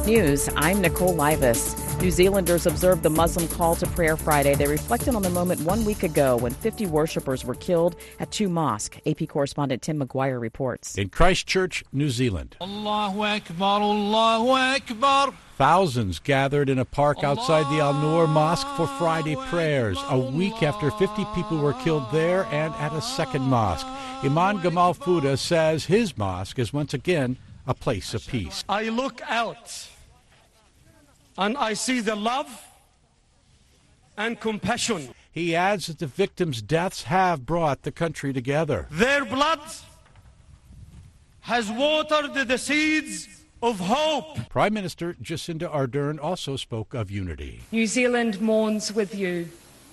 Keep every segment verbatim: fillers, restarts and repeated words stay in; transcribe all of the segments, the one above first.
News, I'm Nicole Livas. New Zealanders observed the Muslim call to prayer Friday. They reflected on the moment one week ago when fifty worshippers were killed at two mosques. A P correspondent Tim McGuire reports. In Christchurch, New Zealand, Allahu Akbar, Allahu Akbar. Thousands gathered in a park outside the Al Noor Mosque for Friday prayers, a week after fifty people were killed there and at a second mosque. Imam Gamal Fuda says his mosque is once again a place of peace. I look out and I see the love and compassion. He adds that the victims' deaths have brought the country together. Their blood has watered the seeds of hope. Prime Minister Jacinda Ardern also spoke of unity. New Zealand mourns with you.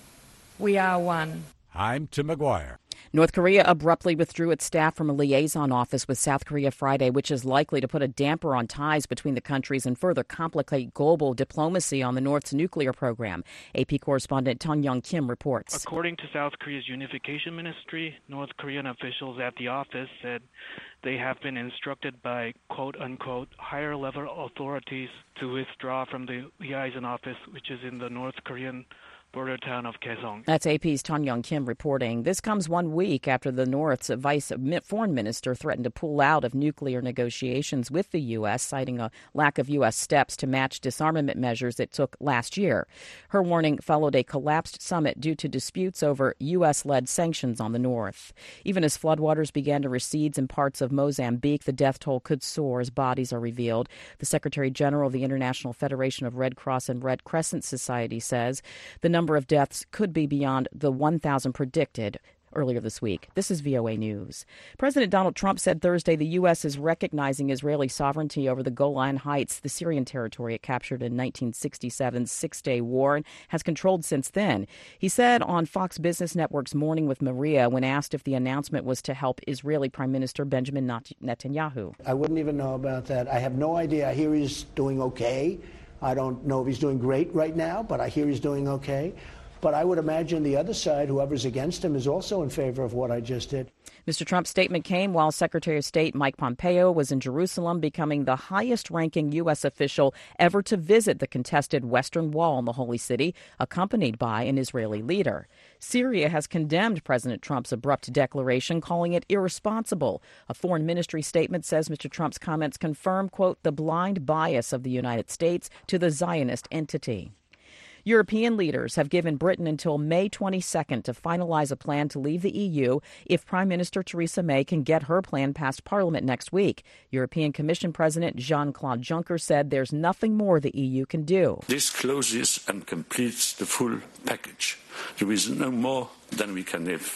We are one. I'm Tim McGuire. North Korea abruptly withdrew its staff from a liaison office with South Korea Friday, which is likely to put a damper on ties between the countries and further complicate global diplomacy on the North's nuclear program. A P correspondent Tong Young Kim reports. According to South Korea's Unification Ministry, North Korean officials at the office said they have been instructed by quote-unquote higher-level authorities to withdraw from the liaison office, which is in the North Korean border town of Kaesong. That's A P's Tong Young Kim reporting. This comes one week after the North's vice foreign minister threatened to pull out of nuclear negotiations with the U S, citing a lack of U S steps to match disarmament measures it took last year. Her warning followed a collapsed summit due to disputes over U S-led sanctions on the North. Even as floodwaters began to recede in parts of Mozambique, the death toll could soar as bodies are revealed. The Secretary General of the International Federation of Red Cross and Red Crescent Society says the number number of deaths could be beyond the one thousand predicted earlier this week. This is V O A News. President Donald Trump said Thursday the U S is recognizing Israeli sovereignty over the Golan Heights, the Syrian territory it captured in nineteen sixty-seven's Six-Day War and has controlled since then. He said on Fox Business Network's Morning with Maria when asked if the announcement was to help Israeli Prime Minister Benjamin Netanyahu. I wouldn't even know about that. I have no idea. I hear he's doing okay. I don't know if he's doing great right now, but I hear he's doing okay. But I would imagine the other side, whoever's against him, is also in favor of what I just did. Mister Trump's statement came while Secretary of State Mike Pompeo was in Jerusalem, becoming the highest-ranking U S official ever to visit the contested Western Wall in the Holy City, accompanied by an Israeli leader. Syria has condemned President Trump's abrupt declaration, calling it irresponsible. A foreign ministry statement says Mister Trump's comments confirm, quote, the blind bias of the United States to the Zionist entity. European leaders have given Britain until May twenty-second to finalize a plan to leave the E U if Prime Minister Theresa May can get her plan past Parliament next week. European Commission President Jean-Claude Juncker said there's nothing more the E U can do. This closes and completes the full package. There is no more than we can give.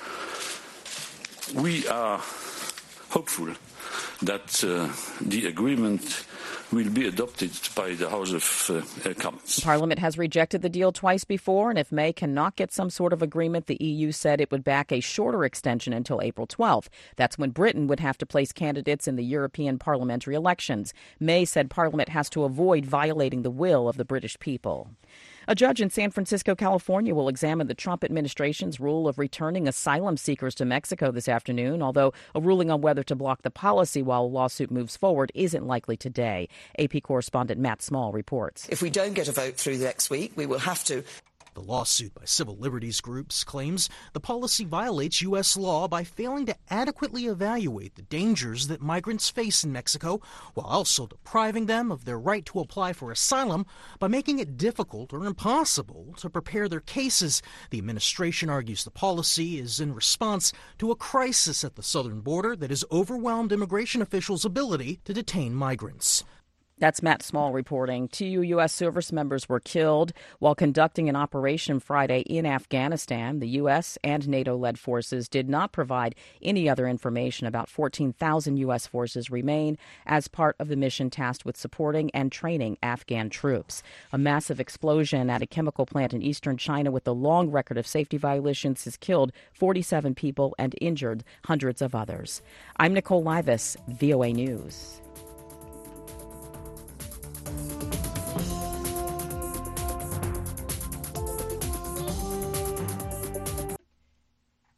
We are hopeful that uh, the agreement will be adopted by the House of uh, Commons. Parliament has rejected the deal twice before, and if May cannot get some sort of agreement, the E U said it would back a shorter extension until April twelfth. That's when Britain would have to place candidates in the European parliamentary elections. May said Parliament has to avoid violating the will of the British people. A judge in San Francisco, California, will examine the Trump administration's rule of returning asylum seekers to Mexico this afternoon, although a ruling on whether to block the policy while a lawsuit moves forward isn't likely today. A P correspondent Matt Small reports. If we don't get a vote through next week, we will have to. The lawsuit by civil liberties groups claims the policy violates U S law by failing to adequately evaluate the dangers that migrants face in Mexico, while also depriving them of their right to apply for asylum by making it difficult or impossible to prepare their cases. The administration argues the policy is in response to a crisis at the southern border that has overwhelmed immigration officials' ability to detain migrants. That's Matt Small reporting. Two U S service members were killed while conducting an operation Friday in Afghanistan. The U S and NATO-led forces did not provide any other information about fourteen thousand U S forces remain as part of the mission tasked with supporting and training Afghan troops. A massive explosion at a chemical plant in eastern China with a long record of safety violations has killed forty-seven people and injured hundreds of others. I'm Nicole Livas, V O A News.